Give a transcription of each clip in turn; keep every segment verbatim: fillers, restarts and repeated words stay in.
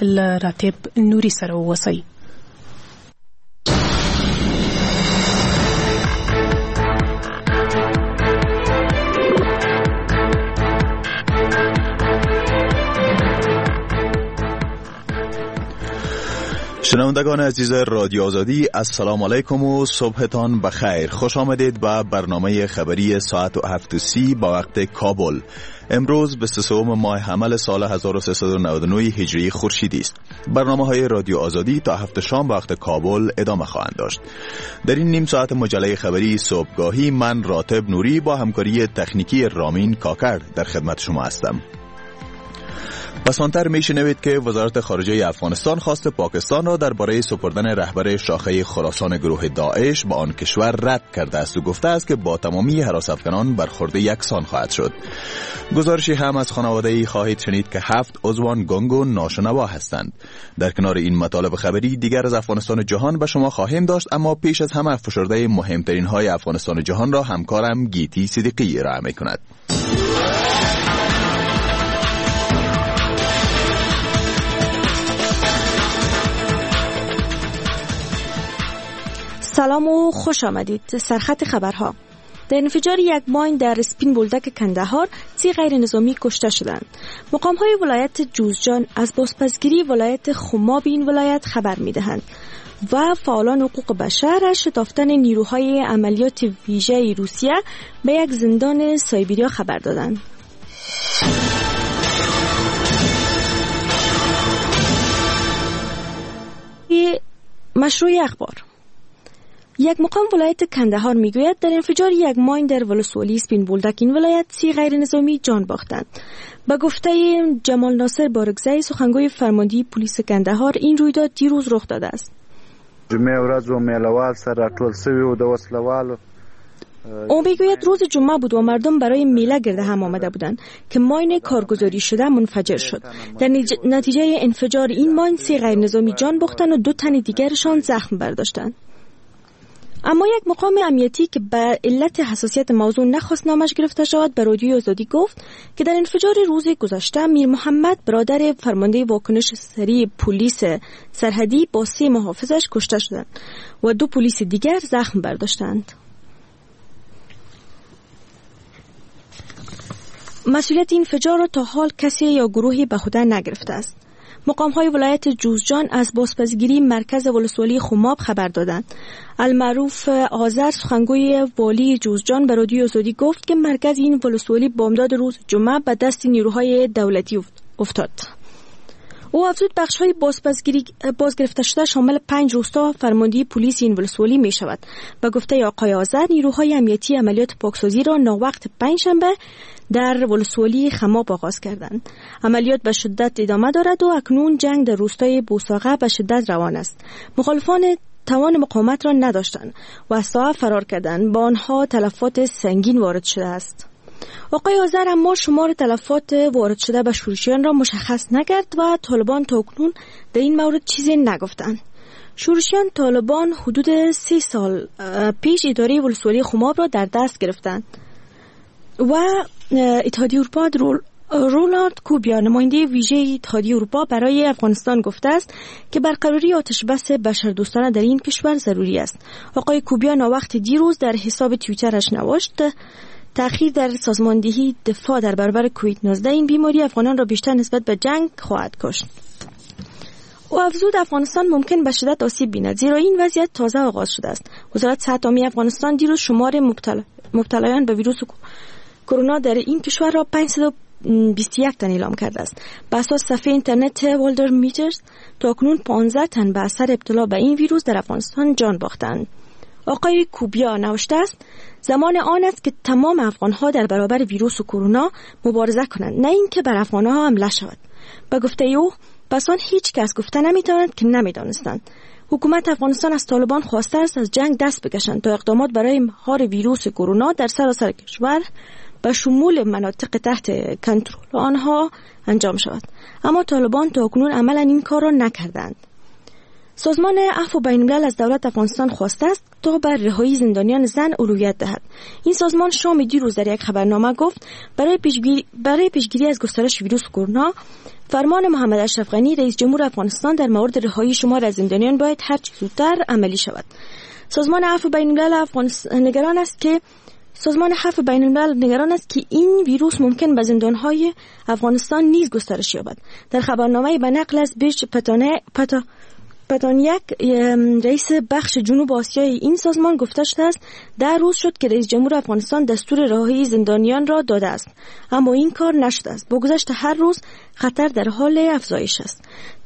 راتب نوري سره ووسی. شنوندگان عزیز رادیو آزادی، السلام علیکم و صبحتان بخیر. خوش آمدید به برنامه خبری ساعت و هفت و سی با وقت کابل. امروز بیست و سوم ماه حمل سال هزار و سیصد و نود و نه هجری خورشیدی است. برنامه های رادیو آزادی تا هفت شام به وقت کابل ادامه خواهند داشت. در این نیم ساعت مجله خبری صبحگاهی من راتب نوری با همکاری تکنیکی رامین کاکر در خدمت شما هستم. پسانتر میشنوید که وزارت خارجه افغانستان خواست پاکستان را درباره سپردن رهبر شاخه خراسان گروه داعش به آن کشور رد کرده است و گفته است که با تمامی حراستکنان برخورد یکسان خواهد شد. گزارشی هم از خانواده خواهید شنید که هفت عضوان گنگ ناشنوا هستند. در کنار این مطالب خبری دیگر از افغانستان جهان به شما خواهیم داشت، اما پیش از همه فشرده مهمترین های افغانستان جهان را همکارم گیتی صدیقی ارائه می‌کند. سلام و خوش آمدید. سرخط خبرها: در انفجار یک ماین در اسپین بولدک کندهار سی غیر نظامی کشته شدند. مقام های ولایت جوزجان از بازپسگیری ولایت خماب این ولایت خبر می دهند و فعالان حقوق بشر از شتافتن نیروهای عملیات ویژه روسیه به یک زندان سایبریا خبر دادند. مشروع اخبار: یک مقام ولایت کندهار میگوید در انفجار یک ماین در ولسوالی اسپین بولدک این ولایت سی غیر نظامی جان باختند. به گفته جمال ناصر بارگزی سخنگوی فرماندهی پلیس کندهار، این رویداد دیروز رخ داده است. جمعه ورځ و میلوال سره ټول سوي و د وسلوالو او میگوید روز جمعه بود و مردم برای میله گرده هم آمده بودند که ماین کارگزاری شده منفجر شد. در نتیجه انفجار این ماین سی غیر نظامی جان باختند و دو تن دیگرشان زخم برداشتند. اما یک مقام امنیتی که به علت حساسیت موضوع نخواست نامش گرفته شود به رادیوی آزادی گفت که در انفجار روز گذشته میر محمد برادر فرمانده واکنش سریع پلیس سرحدی با سه محافظش کشته شدند و دو پلیس دیگر زخم برداشتند. مسئولیت این انفجار را تا حال کسی یا گروهی به خود نگرفته است. مقام‌های ولایت جوزجان از بازپسگیری مرکز ولسوالی خماب خبر دادند. المعروف آذر سخنگوی والی جوزجان به رادیو آزادی گفت که مرکز این ولسوالی بامداد روز جمعه به دست نیروهای دولتی افتاد. او افزود بخش‌های بازپسگیری بازگرفته شده شامل پنج روستا فرماندهی پلیس این ولسوالی می شود. به گفته آقای آذر، نیروهای امنیتی عملیات پاکسازی را ناوقت پنجشنبه در ولسوالی خماب آغاز کردند. عملیات به شدت ادامه دارد و اکنون جنگ در روستای بوساغه به شدت روان است. مخالفان توان مقاومت را نداشتند و از ساحه فرار کردند. با آنها تلفات سنگین وارد شده است. آقای آذر اما شمار تلفات وارد شده به شورشیان را مشخص نکرد و طالبان تا اکنون در این مورد چیزی نگفتند. شورشیان طالبان حدود سی سال پیش اداره ولسوالی خماب را در دست گرفتند و اتحادیه اروپا رول رولارد کوبیا نماینده ویژه اتحادیه اروپا برای افغانستان گفته است که برقراری آتش بس بشردوستانه در این کشور ضروری است. آقای کوبیا ناوقت دیروز در حساب توییترش نوشت تأخیر در سازماندهی دفاع در برابر کووید نوزده این بیماری افغانان را بیشتر نسبت به جنگ خواهد کشت. او افزود افغانستان ممکن به شدت آسیب بیند زیرا این وضعیت تازه آغاز شده است. وزارت صحت عامه افغانستان دیروز شمار مبتلا مبتلایان به ویروس کرونا در این کشور را پانصد و بیست و یک تن اعلام کرده است. به اساس صفحه اینترنت والدر میترز تا اکنون پانزده تن به اثر ابتلا به این ویروس در افغانستان جان باختند. آقای کوبیا نوشته است زمان آن است که تمام افغان‌ها در برابر ویروس و کرونا مبارزه کنند، نه اینکه بر افغان‌ها حمله شود. به گفته او پس آن هیچ کس گفته نمی‌تواند که نمی‌دانستند. حکومت افغانستان از طالبان خواسته است از جنگ دست بکشند تا اقدامات برای مهار ویروس کرونا در سراسر کشور به شمول مناطق تحت کنترل آنها انجام شود. اما طالبان تا اکنون عملا این کار را نکردند. سازمان عفو بین‌الملل از دولت افغانستان خواسته است تا بر رهایی زندانیان زن اولویت دهد. این سازمان شام دیروز در یک خبرنامه گفت برای پیشگیری برای پیشگیری از گسترش ویروس کرونا، فرمان محمد اشرف غنی رئیس جمهور افغانستان در مورد رهایی شمار از زندانیان باید هر چه زودتر عملی شود. سازمان عفو بین‌الملل افغانستان نگران است که سازمان عفو بین‌الملل نگران است که این ویروس ممکن به زندان‌های افغانستان نیز گسترش یابد. در خبرنامه به نقل از بیش پتانه پتا پتانیک رئیس بخش جنوب آسیای این سازمان گفته شده است در روز شد که رئیس جمهور افغانستان دستور رهایی زندانیان را داده است، اما این کار نشده است. با گذشت هر روز خطر در حال افزایش است.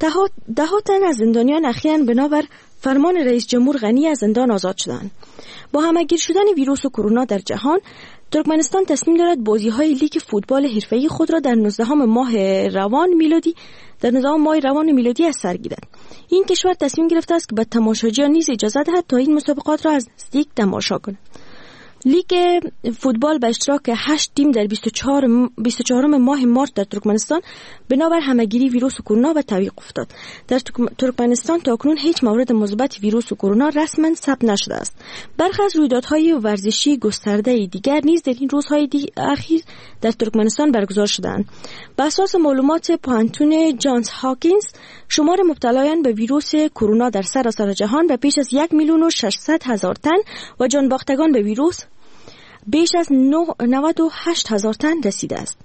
ده ها تن از زندانیان اخیراً بنابر فرمان رئیس جمهور غنی از زندان آزاد شدند. با همه‌گیر شدن ویروس کرونا در جهان، ترکمنستان تصمیم دارد بازی‌های لیگ فوتبال حرفه‌ای خود را در نوزدهم ماه روان میلادی در نوزدهم ماه روان میلادی از سر گیرد. این کشور تصمیم گرفته است که به تماشاگران نیز اجازه دهد تا این مسابقات را از نزدیک تماشا کنند. لیگ فوتبال به اشتراک هشت تیم در بیست و چهارم ماه مارس در ترکمنستان بنابر همه‌گیری ویروس کرونا به تعویق افتاد. در ترکمنستان تاکنون هیچ مورد مثبت ویروس کرونا رسما ثبت نشده است. برخی از رویدادهای ورزشی گسترده دیگر نیز در این روزهای اخیر در ترکمنستان برگزار شدند. بر اساس معلومات پوهنتون جانز هاکینز، شمار مبتلایان به ویروس کرونا در سراسر جهان به بیش از یک میلیون و ششصد هزار تن و جان باختگان به ویروس بیش از نود و هشت هزار تن رسیده است.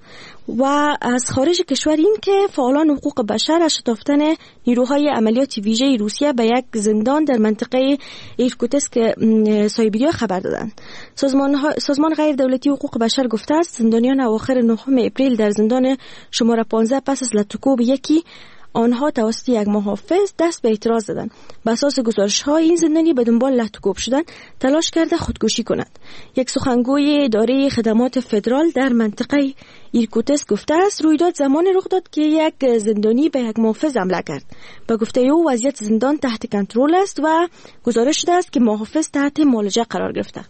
و از خارج کشور این که فعالان حقوق بشر از شتافتن نیروهای عملیات ویژه روسیه به یک زندان در منطقه ایرکوتسک سایبریا خبر دادند. سازمان, سازمان غیر دولتی حقوق بشر گفته است زندانیان اواخر نهم اپریل در زندان شماره پانزده پس از لطکوب یکی آنها توسط یک محافظ دست به اعتراض دادند. بر اساس گزارش‌ها این زندانی به دنبال لطکوب شدن تلاش کرده خودکشی کند. یک سخنگوی اداره خدمات فدرال در منطقه ایرکوتسک گفته است رویداد زمانی رخ داد که یک زندانی به یک محافظ حمله کرد. به گفته او وضعیت زندان تحت کنترل است و گزارش شده است که محافظ تحت معالجه قرار گرفته.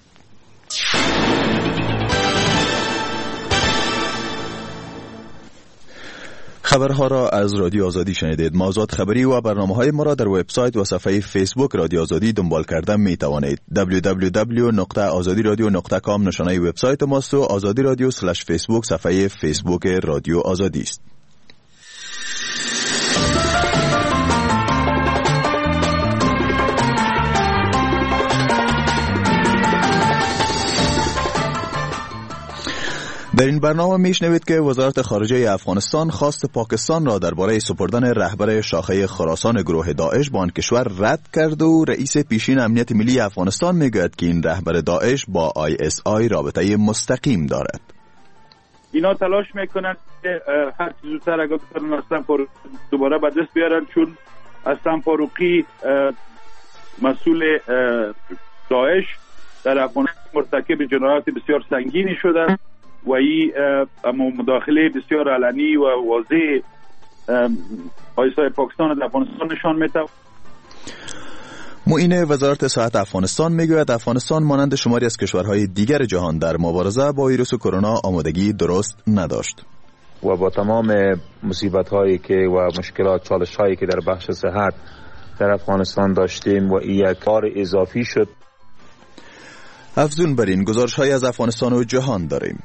خبرها را از رادیو آزادی شنیدید. موضوعات خبری و برنامه‌های ما را در وبسایت و صفحه فیسبوک رادیو آزادی دنبال کردن می توانید. دبلیو دبلیو دبلیو دات آزادی رادیو دات کام نشانه وبسایت ماست و آزادی رادیو اسلش فیسبوک صفحه فیسبوک رادیو آزادی است. در این برنامه میشنوید که وزارت خارجه افغانستان خواست پاکستان را درباره سپردن رهبر شاخه خراسان گروه داعش به آن کشور رد کرد و رئیس پیشین امنیت ملی افغانستان میگوید که این رهبر داعش با آی اس آی رابطه مستقیم دارد. اینا تلاش میکنند که هر چیز زودتر اگر بتونن اصلا فاروقی دوباره به دست بیارن، چون اصلا فاروقی مسئول داعش در افغانستان مرتکب جنایات بسیار سنگینی شده و این مداخله بسیار علنی و واضح آیسای پاکستان در افغانستان نشان میده. معین وزارت صحت افغانستان میگوید افغانستان مانند شماری از کشورهای دیگر جهان در مبارزه با ویروس کرونا آمادگی درست نداشت و با تمام مصیبت هایی که و مشکلات چالش هایی که در بخش صحت در افغانستان داشتیم و این یک کار اضافی شد. افزون بر این گزارش های از افغانستان و جهان داریم.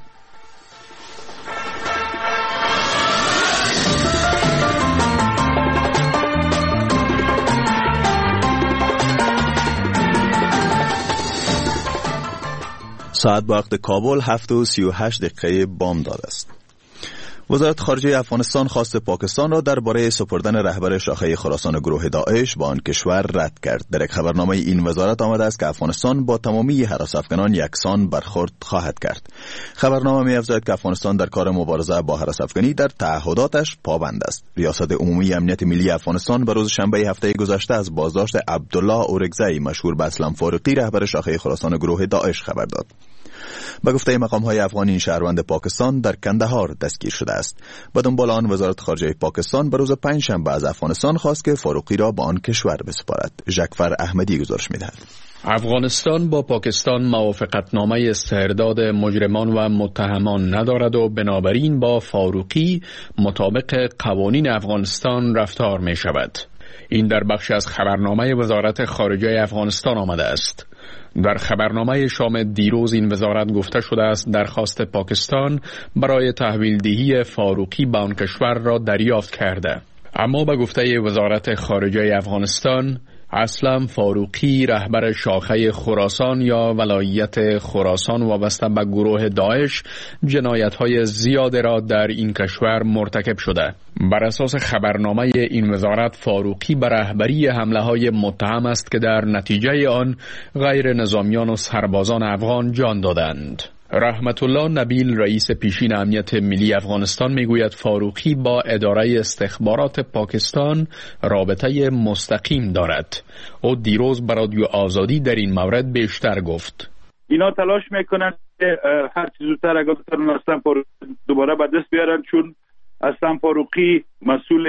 ساعت با وقت کابل هفت و سی و هشت دقیقه بامداد است. وزارت خارجه افغانستان خواست پاکستان را درباره سپردن رهبر شاخه خراسان گروه داعش به آن کشور رد کرد. در یک خبرنامه این وزارت آمده است که افغانستان با تمامی هراس افغانان یکسان برخورد خواهد کرد. خبرنامه می‌افزاید که افغانستان در کار مبارزه با هراس افغانی در تعهداتش پابند است. ریاست عمومی امنیت ملی افغانستان به روز شنبه هفته گذشته از بازداشت عبدالله اورگزئی مشهور به اسلم فاروقی رهبر شاخه خراسان گروه داعش خبر داد. به گفته مقام‌های افغانی این شهروند پاکستان در کندهار دستگیر شده است. به دنبال آن وزارت خارجه پاکستان به روز پنجشنبه از افغانستان خواست که فاروقی را به آن کشور بسپارد. ژکفر احمدی گزارش می‌دهد. افغانستان با پاکستان موافقتنامه استرداد مجرمان و متهمان ندارد و بنابراین با فاروقی مطابق قوانین افغانستان رفتار می شود. این در بخش از خبرنامه وزارت خارجه افغانستان آمده است. در خبرنامه شام دیروز این وزارت گفته شده است درخواست پاکستان برای تحویل دهی فاروقی به آن کشور را دریافت کرده. اما به گفته وزارت خارجه افغانستان، اسلم فاروقی رهبر شاخه خراسان یا ولایت خراسان وابسته به گروه داعش جنایت‌های زیاد را در این کشور مرتکب شده. بر اساس خبرنامه این وزارت، فاروقی به رهبری حمله‌های متهم است که در نتیجه آن غیر نظامیان و سربازان افغان جان دادند. رحمت الله نبیل رئیس پیشین امنیت ملی افغانستان میگوید فاروقی با اداره استخبارات پاکستان رابطه مستقیم دارد. او دیروز به رادیو آزادی در این مورد بیشتر گفت. اینا تلاش میکنند که هر چیز زودتر اگر بتونن اسلم فاروقی دوباره به دست بیارن، چون اسلم فاروقی مسئول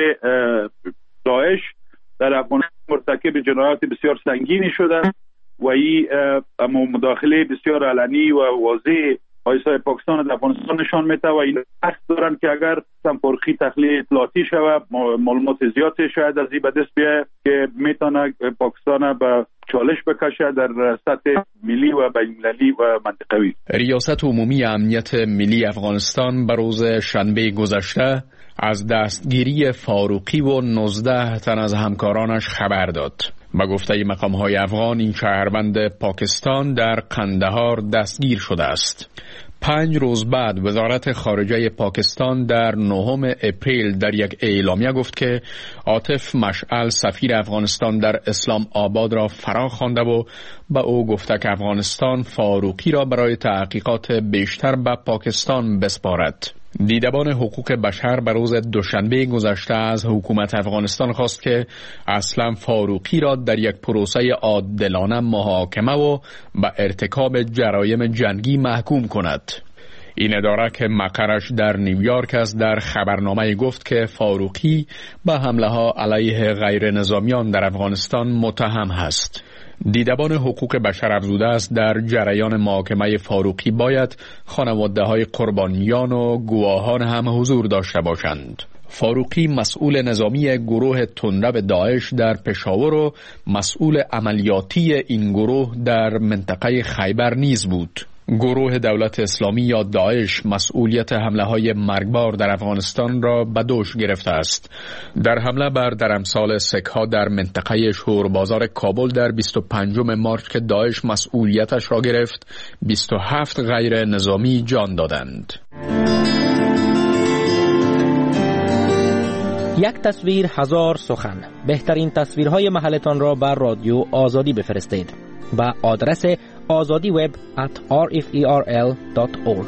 داعش در افغانستان مرتکب جنایات بسیار سنگینی شده و این مداخله بسیار علنی و واضح آیسای پاکستان در افغانستان نشان میده و این قصد دارن که اگر اسلم فاروقی تخلیه اطلاعاتی شود، معلومات زیاد شاید از این به دست بیاید که میتونه پاکستان به چالش بکشه در سطح ملی و بین‌المللی و منطقوی. ریاست عمومی امنیت ملی افغانستان به روز شنبه گذشته از دستگیری فاروقی و نوزده تن از همکارانش خبر داد. با گفته مقام‌های افغان، این شهروند پاکستان در قندهار دستگیر شده است. پنج روز بعد وزارت خارجه پاکستان در نهم اپریل در یک اعلامیه گفت که عاطف مشعل سفیر افغانستان در اسلام آباد را فرا خوانده و به او گفته که افغانستان فاروقی را برای تحقیقات بیشتر به پاکستان بسپارد. دیدبان حقوق بشر به روز دوشنبه گذشته از حکومت افغانستان خواست که اسلم فاروقی را در یک پروسه عادلانه محاکمه و به ارتکاب جرایم جنگی محکوم کند. این اداره که مقرش در نیویورک است در خبرنامه گفت که فاروقی به حمله ها علیه غیر نظامیان در افغانستان متهم است. دیدبان حقوق بشر افزوده است در جریان محاکمه فاروقی باید خانواده های قربانیان و گواهان هم حضور داشته باشند. فاروقی مسئول نظامی گروه تندرو داعش در پشاور و مسئول عملیاتی این گروه در منطقه خیبر نیز بود. گروه دولت اسلامی یا داعش مسئولیت حمله های مرگبار در افغانستان را به دوش گرفته است. در حمله بر درمسال سک‌ها در منطقه شور بازار کابل در بیست و پنجم مارچ که داعش مسئولیتش را گرفت، بیست و هفت غیر نظامی جان دادند. یک تصویر هزار سخن. بهترین تصویرهای محلتان را بر رادیو آزادی بفرستید با آدرس azadi web at r f e r l dot org.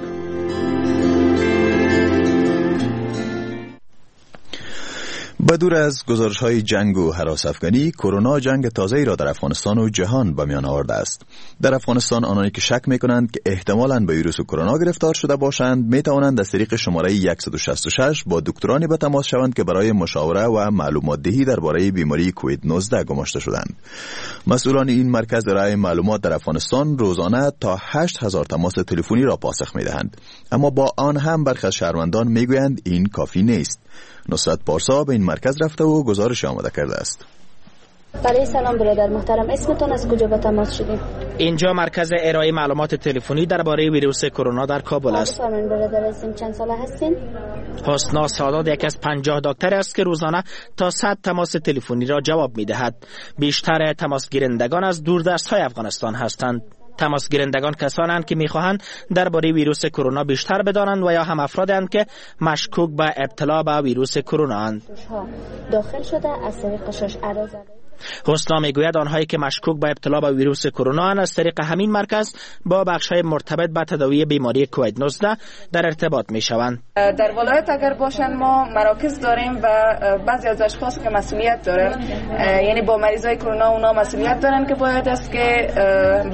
بدور از گزارش‌های جنگ و هراس افغانی، کرونا جنگ تازه‌ای را در افغانستان و جهان به میان آورده است. در افغانستان آنانی که شک می‌کنند که احتمالاً به ویروس کرونا گرفتار شده باشند، می‌توانند از طریق شماره صد و شصت و شش با دکترانی به تماس شوند که برای مشاوره و معلومات دهی درباره بیماری کووید نوزده گماشته شدند. مسئولان این مرکز ارائه معلومات در افغانستان روزانه تا هشت هزار تماس تلفنی را پاسخ می‌دهند، اما با آن هم برخی از شهروندان می‌گویند این کافی نیست. نصرت پارسا به این مرکز رفته و گزارش آماده کرده است. بله، سلام برادر محترم، اسمتون از کجا به تماس شدیم؟ اینجا مرکز ارائه معلومات تلفنی درباره ویروس کرونا در کابل است. بفرمایید برادر عزیزم، چند ساله هستین؟ حسنا سادات یک از پنجاه دکتر است که روزانه تا صد تماس تلفنی را جواب می‌دهد. بیشتر تماس گیرندگان از دوردست‌های افغانستان هستند. تماس گیرندگان کسانند که می‌خواهند درباره ویروس کرونا بیشتر بدانند و یا هم افرادند که مشکوک به ابتلا به ویروس کرونا اند. داخل شده از طریق شش عدد. حسنا میگوید آنهایی که مشکوک به ابتلا به ویروس کرونا اند از طریق همین مرکز با بخش‌های مرتبط به تداوی بیماری کووید نوزده در ارتباط میشوند. در ولایت اگر باشن ما مراکز داریم و بعضی از اشخاص که مسئولیت دارن، یعنی با مریضای کرونا اونا مسئولیت دارن که باید است که برخورد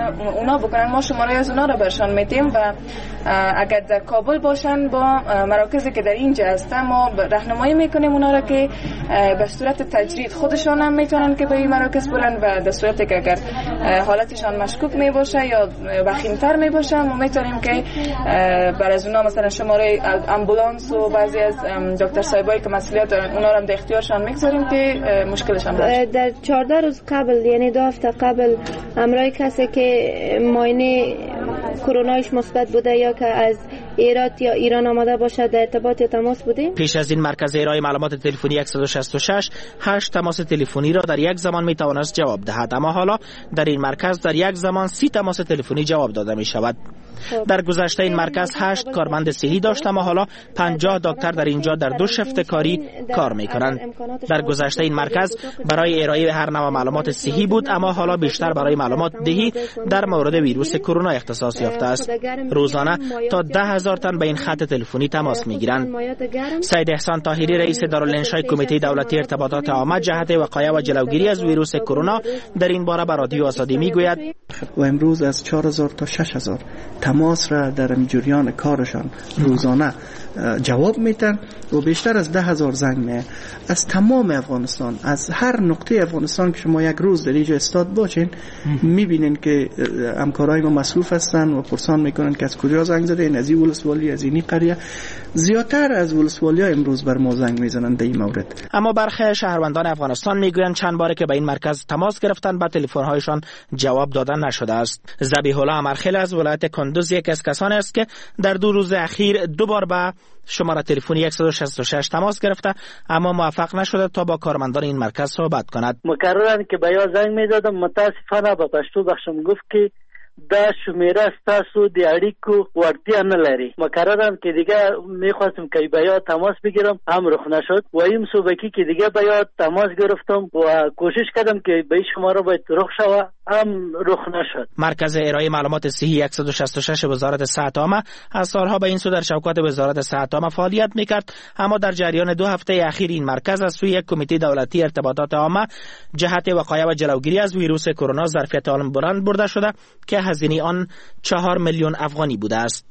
اونا بکنن ما شماره از اونا رو برشان میتیم و اگر در کابل باشن با مراکزی که در اینجا هستن ما راهنمایی میکنیم اونا رو که به صورت تجرید خودشان هم میتونن که به این مراکز برن و در صورتی که اگر حالتشان مشکوک می باشه یا وخیمتر می باشه ما میتونیم که برای از اونا مثلا شماره امبولانس و بعضی از دکتر صاحبایی که مسئولیت دارن اونا رو هم در اختیارشان میگذاریم که مشکلشان حل. در چهارده روز قبل یعنی دو هفته قبل امرای کسی که معاینه کرونایش مثبت بوده یا که از ایران یا ایران آمده باشه در ارتباط یا تماس بودیم. پیش از این مرکز ارائه معلومات تلفنی صد و شصت و شش هشت تماس تلفنی را در یک زمان می توانست جواب دهد، اما حالا در این مرکز در یک زمان سی تماس تلفنی جواب داده می شود. در گذشته این مرکز هشت کارمند صحی داشت، اما حالا پنجاه دکتر در اینجا در دو شفت کاری کار می کنند. در گذشته این مرکز برای ارائه هر نوع معلومات صحی بود، اما حالا بیشتر برای معلومات دهی در مورد ویروس کرونا اختصاص یافته است. روزانه تا ده هزار تن به این خط تلفنی تماس می گیرند. سید احسان طاهری رئیس دارالانشای کمیته دولتی ارتباطات عامه جهت وقایع و جلوگیری از ویروس کرونا در این باره به رادیو آزادی می گوید و امروز از چهار هزار تا شش هزار تماس را در جریان کارشان روزانه جواب میتن و بیشتر از ده هزار زنگ می از تمام افغانستان، از هر نقطه افغانستان که شما یک روز در اینجا استاد باشین میبینین که همکارای ما مصروف هستن و پرسان میکنن که از کجا زنگ زدین، از این ولسوالی از این قریه. زیادتر از ولسوالی ها امروز بر ما زنگ میزنن در این مورد. اما برخی شهروندان افغانستان میگویند چند باره که به این مرکز تماس گرفتن به تلفن هایشان جواب دادن نشده است. ذبیح الله امرخیل از ولایت کندوز یک از کسانی است که در دو روز اخیر دو بار به شماره تلفنی صد و شصت و شش تماس گرفته اما موفق نشده تا با کارمندان این مرکز صحبت کند. مکررن که به یا زنگ میدادم متاسفانه به پښتو بخشم گفت که دا شمیره ستاسو د اړیکو وړتیا نه لري. مکررم که دیگه میخواستم که به یا تماس بگیرم هم رخ نشد و این صبحی که دیگه به یا تماس گرفتم و کوشش کردم که به شماره باید رخ شوه هم رخ نشد. مرکز ارائه معلومات صحی صد و شصت و شش وزارت صحت عامه از سالها به این سو در شوکات وزارت صحت عامه فعالیت میکرد، اما در جریان دو هفته اخیر این مرکز از سوی یک کمیته دولتی ارتباطات عامه جهت وقایع و جلوگیری از ویروس کرونا ظرفیت عالم بلند برده شده که هزینه آن چهار میلیون افغانی بوده است.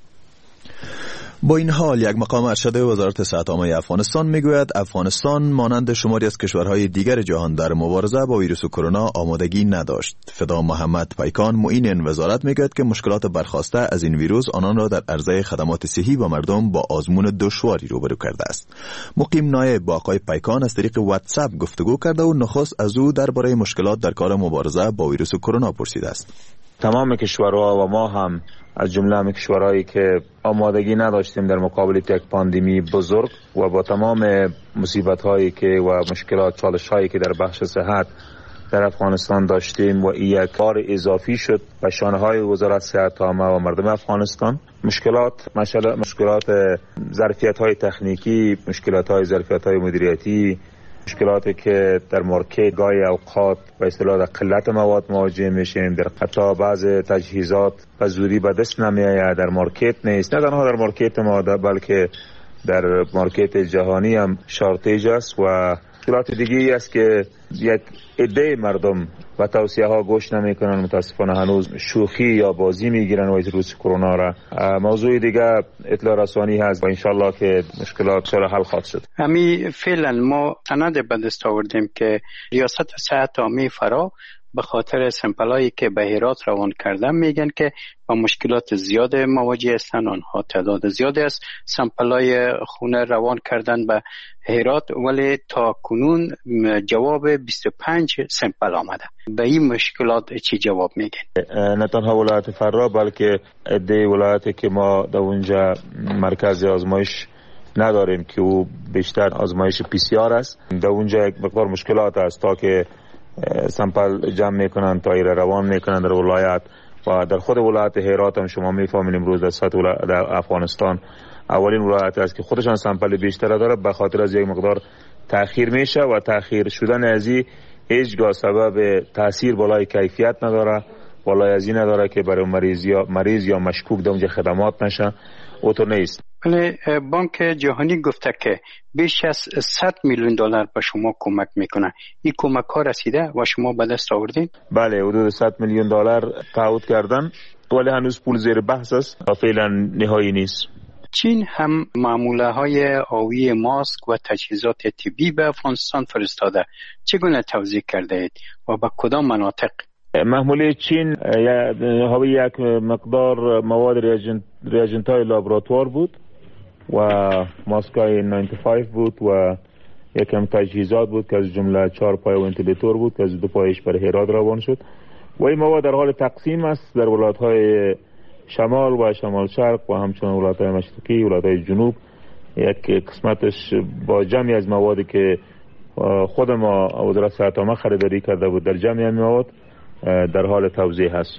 با این حال یک مقام ارشد وزارت صحت عامه افغانستان میگوید افغانستان مانند شماری از کشورهای دیگر جهان در مبارزه با ویروس کرونا آمادگی نداشت. فدا محمد پیکان معین این وزارت میگوید که مشکلات برخاسته از این ویروس آنان را در عرضه خدمات صحی و مردم با آزمون دشواری روبرو کرده است. مقیم نایب با آقای پیکان از طریق واتساپ گفتگو کرده و نخست از او درباره مشکلات در کار مبارزه با ویروس کرونا پرسیده است. تمام کشورها و ما هم از جمله هم کشورهایی که آمادگی نداشتیم در مقابل یک پاندمی بزرگ و با تمام مصیبت هایی که و مشکلات چالش هایی که در بخش صحت در افغانستان داشتیم و این یک کار اضافی شد به شانه های وزارت صحت عامه و مردم افغانستان. مشکلات مشکلات ظرفیت های تکنیکی، مشکلات های ظرفیت های مدیریتی، مشکلاتی که در مارکت گاهی اوقات به اصطلاح قلت مواد مواجه میشیم، در حتی بعض تجهیزات به زودی به دست نمیآید، در مارکت نیست، نه تنها در مارکت ما بلکه در مارکت جهانی هم شارتیج است و مشکلات دیگه است که یک عده مردم و توصیه ها گوش نمیکنن. متاسفانه هنوز شوخی یا بازی میگیرن و ویروس کرونا را. موضوع دیگه اطلاع رسانی هست و انشالله که مشکلات شده حل خواهد شد. همین فعلا ما سند به دست آوردیم که ریاست صحت عامه فرا به خاطر سمپلایی که به هرات روان کردن میگن که با مشکلات زیاد مواجه هستن. آنها تعداد زیادی است سمپلای خونه روان کردن به هرات، ولی تا کنون جواب بیست و پنج سمپل آمده. به این مشکلات چی جواب میگن؟ نه تنها ولایت فرا بلکه عده ولایتی که ما در اونجا مرکز آزمایش نداریم که او بیشتر آزمایش پی سی آر است. در اونجا یک مقدار مشکلات است تا که سمپل جمع میکنن تا ایره روان میکنن در ولایت و در خود ولایت هرات هم شما میفهمین امروز در سطح در افغانستان اولین ولایت است که خودشان سمپل بیشتر داره، به خاطر از یک مقدار تأخیر میشه و تأخیر شدن ازی هیچگاه سبب تاثیر بالای کیفیت نداره، بالای ازی نداره که برای مریض یا مریض یا مشکوک در اونجا خدمات نشه. او تو نیست. ولی بانک جهانی گفته که بیش از صد میلیون دلار به شما کمک میکنه. این کمک ها رسیده و شما به دست آوردین؟ بله، حدود صد میلیون دلار تعهد کردن ولی هنوز پول زیر بحث است و فعلا نهایی نیست. چین هم معموله های آوی ماسک و تجهیزات طبی به افغانستان فرستاده. چگونه توزیع کرده اید و به کدام مناطق؟ محموله چین حاوی یک مقدار مواد ریاجنت های لابراتوار بود و ماسک های نود و پنج بود و یکم تجهیزات بود که از جمله چهار پای ونتیلیتور بود که از دو پایش برای هرات روان شد و این مواد در حال تقسیم است در ولایت های شمال و شمال شرق و همچنین ولایت های مشرقی ولایت های جنوب. یک قسمتش با جمعی از موادی که خود ما وزارت صحت عامه خریداری کرده بود در جمعی از مواد در حال توزیع هست.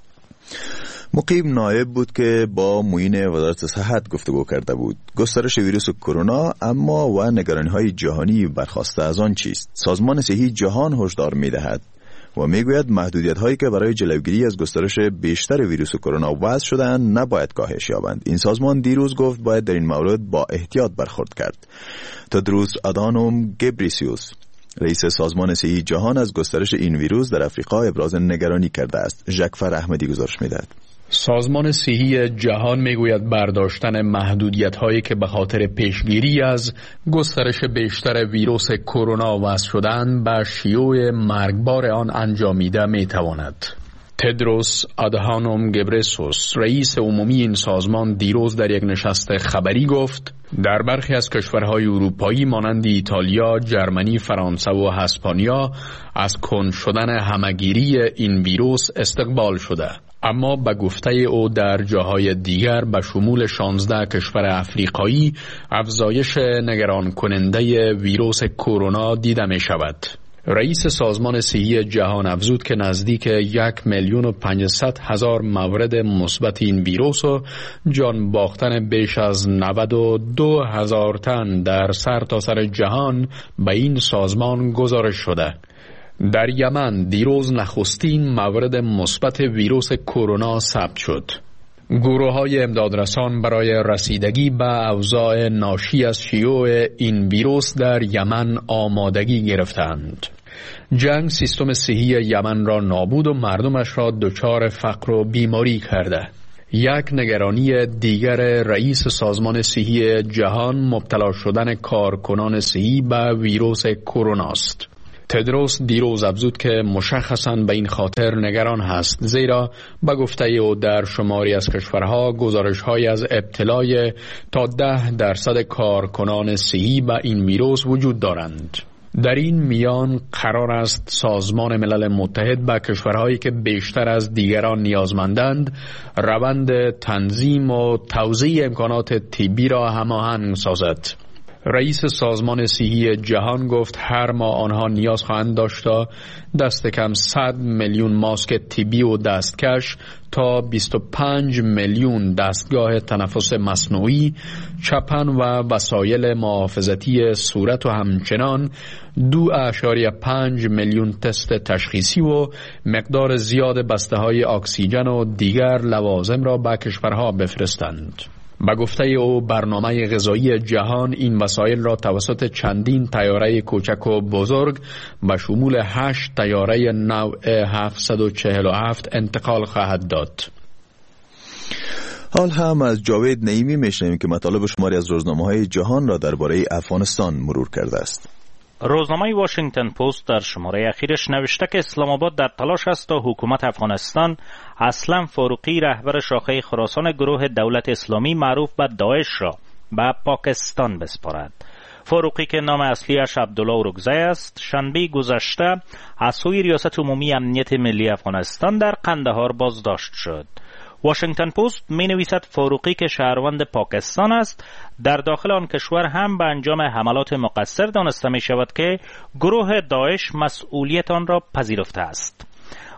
مقیم نایب بود که با معین وزارت صحت گفتگو کرده بود. گسترش ویروس کرونا اما و نگرانی‌های جهانی برخاسته از آن چیست؟ سازمان صحی جهان هشدار می‌دهد و میگوید محدودیت‌هایی که برای جلوگیری از گسترش بیشتر ویروس کرونا وضع شده‌اند نباید کاهش یابند. این سازمان دیروز گفت باید در این مورد با احتیاط برخورد کرد. تدروس آدانوم گبریسیوس رئیس سازمان صحی جهان از گسترش این ویروس در افریقا ابراز نگرانی کرده است. ژکفر احمدی گزارش می‌دهد. سازمان صحی جهان میگوید برداشتن محدودیت‌هایی که به خاطر پیشگیری از گسترش بیشتر ویروس کرونا وضع شدن به شیوع مرگبار آن انجامیده میتواند. تدروس آدهانوم گبرسوس رئیس عمومی این سازمان دیروز در یک نشست خبری گفت در برخی از کشورهای اروپایی مانند ایتالیا، جرمنی، فرانسه و اسپانیا از کند شدن همه‌گیری این ویروس استقبال شده. اما به گفته او در جاهای دیگر به شمول شانزده کشور افریقایی افزایش نگران کننده ویروس کرونا دیده می شود. رئیس سازمان صحی جهان افزود که نزدیک یک میلیون و پنجصد هزار مورد مثبت این ویروس و جان باختن بیش از نود و دو هزار تن در سرتاسر جهان به این سازمان گزارش شده. در یمن دیروز نخستین مورد مثبت ویروس کرونا ثبت شد. گروه‌های امدادرسان برای رسیدگی به اوضاع ناشی از شیوع این ویروس در یمن آمادگی گرفتند. جنگ سیستم صحی یمن را نابود و مردمش را دچار فقر و بیماری کرده. یک نگرانی دیگر رئیس سازمان صحی جهان مبتلا شدن کارکنان صحی به ویروس کرونا است. تدروس دیروز افزود که مشخصاً به این خاطر نگران هست، زیرا به گفته او در شماری از کشورها گزارش‌های از ابتلای تا ده درصد کارکنان صحی به این ویروس وجود دارند. در این میان قرار است سازمان ملل متحد به کشورهایی که بیشتر از دیگران نیازمندند روند تنظیم و توزیع امکانات طبی را هماهنگ سازد. رئیس سازمان صحی جهان گفت هر ماه آنها نیاز خواهند داشت تا دست کم صد میلیون ماسک طبی و دستکش تا بیست و پنج میلیون دستگاه تنفس مصنوعی، چپن و وسایل محافظتی صورت و همچنان دو اعشاریه پنج میلیون تست تشخیصی و مقدار زیاد بسته های اکسیژن و دیگر لوازم را به کشورها بفرستند. به گفته او برنامه غذایی جهان این وسایل را توسط چندین طیاره کوچک و بزرگ به شمول هشت طیاره نوع هفتصد و چهل و هفت انتقال خواهد داد. حال هم از جاوید نعیمی میشنویم که مطالب شماری از روزنامه‌های جهان را درباره افغانستان مرور کرده است. روزنامه واشنگتن پست در شماره اخیرش نوشته که اسلام آباد در تلاش است تا حکومت افغانستان اسلم فاروقی رهبر شاخه خراسان گروه دولت اسلامی معروف به داعش را به پاکستان بسپارد. فاروقی که نام اصلیش عبدالله اورکزی است، شنبه گذشته از سوی ریاست عمومی امنیت ملی افغانستان در قندهار بازداشت شد. واشنگتن پست می نویسد فاروقی که شهروند پاکستان است در داخل آن کشور هم به انجام حملات مقصر دانسته می شود که گروه داعش مسئولیت آن را پذیرفته است.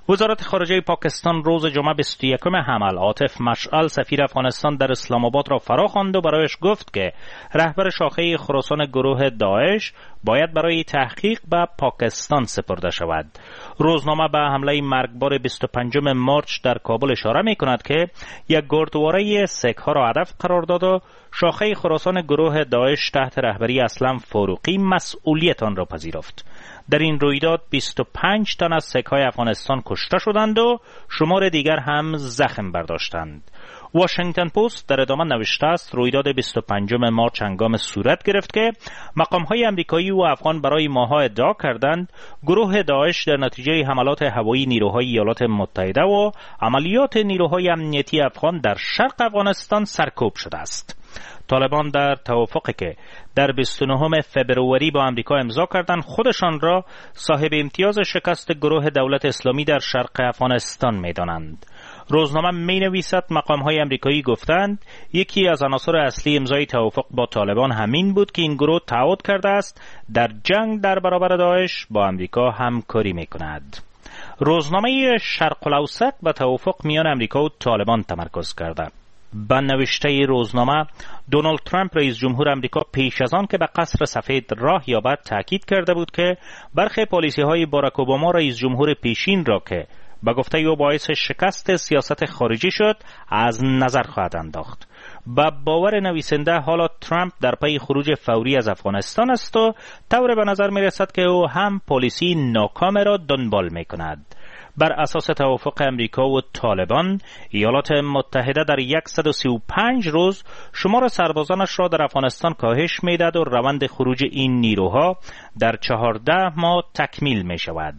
وزارت خارجه پاکستان روز جمعه بیست و یکم حمل عاطف مشعل سفیر افغانستان در اسلام آباد را فرا خواند و برایش گفت که رهبر شاخه خراسان گروه داعش باید برای تحقیق به پاکستان سپرده شود. روزنامه به حمله مرگبار بیست و پنجم مارچ در کابل اشاره می کند که یک گردواره سیک ها را هدف قرار داد و شاخه خراسان گروه داعش تحت رهبری اسلم فاروقی مسئولیت آن را پذیرفت. در این رویداد بیست و پنج تن از سیک های افغانستان کشته شدند و شمار دیگر هم زخم برداشتند. واشنگتن پست در ادامه نوشته است رویداد بیست و پنجم مارچ هنگام صورت گرفت که مقام‌های آمریکایی و افغان برای ماه‌ها ادعا کردند گروه داعش در نتیجه حملات هوایی نیروهای ایالات متحده و عملیات نیروهای امنیتی افغان در شرق افغانستان سرکوب شده است. طالبان در توافقی که در بیست و نهم فبروری با آمریکا امضا کردند خودشان را صاحب امتیاز شکست گروه دولت اسلامی در شرق افغانستان می‌دانند. روزنامه می نویسد مقام‌های آمریکایی گفتند یکی از عناصر اصلی امضای توافق با طالبان همین بود که این گروه تعهد کرده است در جنگ در برابر داعش با آمریکا همکاری می‌کند. روزنامه شرق الاوسط به توافق میان آمریکا و طالبان تمرکز کرده. با نوشته روزنامه دونالد ترامپ رئیس جمهور آمریکا پیش از آن که به قصر سفید راه یابد تاکید کرده بود که برخی پالیسی‌های باراک اوباما رئیس جمهور پیشین را که با گفته او باعث شکست سیاست خارجی شد از نظر خواهد انداخت. با باور نویسنده حالا ترامپ در پی خروج فوری از افغانستان است و طور به نظر می رسد که او هم پالیسی ناکام را دنبال می کند. بر اساس توافق امریکا و طالبان ایالات متحده در صد و سی و پنج روز شمار سربازانش را در افغانستان کاهش می دهد و روند خروج این نیروها در چهارده ماه تکمیل می شود.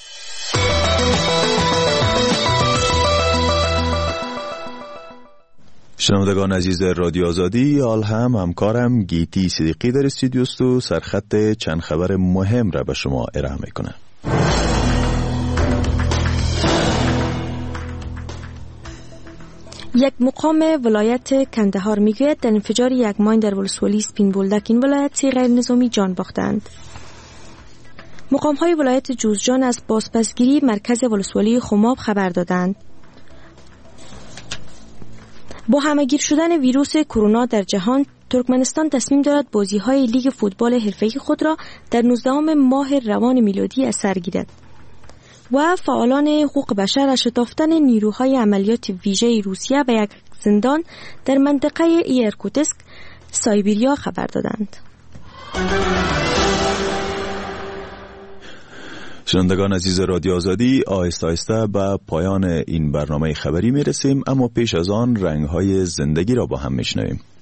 شنوندگان عزیز رادیو آزادی، حال هم همکارم گیتی صدیقی در استودیو است و سرخط چند خبر مهم را به شما ارائه میکنه. یک مقام ولایت کندهار میگوید در انفجار یک ماین در ولسوالی سپین بولدک این ولایت سی غیر نظامی جان باختند. مقام های ولایت جوزجان از بازپسگیری مرکز ولسوالی خماب خبر دادند. با همه‌گیر شدن ویروس کرونا در جهان، ترکمنستان تصمیم دارد بازی‌های لیگ فوتبال حرفه‌ای خود را در نوزدهم ماه روان میلادی از سر گیرد و فعالان حقوق بشر از شتافتن نیروهای عملیات ویژه روسیه به یک زندان در منطقه ایرکوتسک، سایبریا خبر دادند. شنوندگان عزیز رادیو آزادی، آهسته آهسته به پایان این برنامه خبری میرسیم، اما پیش از آن رنگ‌های زندگی را با هم میشنویم.